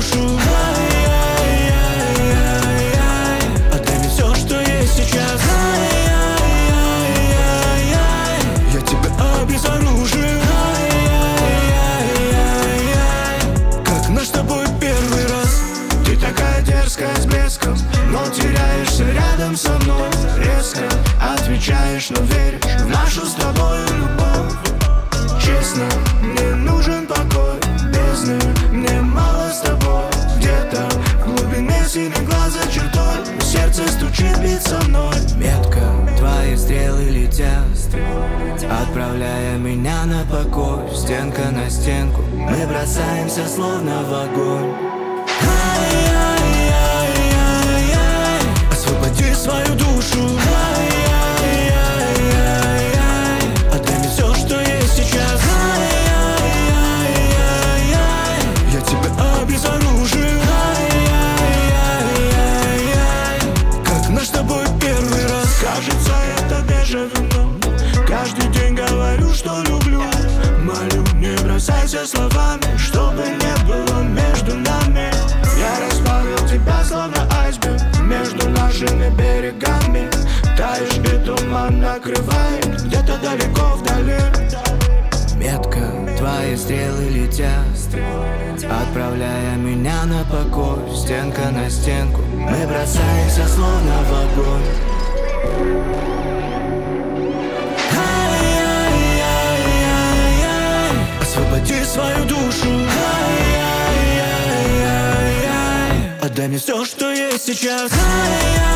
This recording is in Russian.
душу. Отдай мне все, что есть сейчас. Я тебя обезоружу. Как наш с тобой первый раз. Ты такая дерзкая с блеском, но теряешься рядом со мной. Резко отвечаешь, но веришь в нашу с тобой любовь. Честно, мне нужен покой бездны, мне мало с тобой. Где-то в глубине синих глаз за чертой сердце стучит, бит со мной. Метко твои стрелы летят, отправляя меня на покой. Стенка на стенку, мы бросаемся словно в огонь. Освободи свою душу. Отдай мне все, что есть сейчас. Я тебя обезоружу. Как наш с тобой первый раз. Кажется, это дежавю. Каждый день говорю, что люблю. Молю, не бросайся словами, чтобы не было между нами. Я расплавил тебя, словно айсберг, между нашими берегами. Таешь, и туман накрывает где-то далеко вдали. Метко твои стрелы летят, отправляя меня на покой. Стенка на стенку, мы бросаемся словно в огонь. Освободи свою душу. Отдай мне все, что есть сейчас.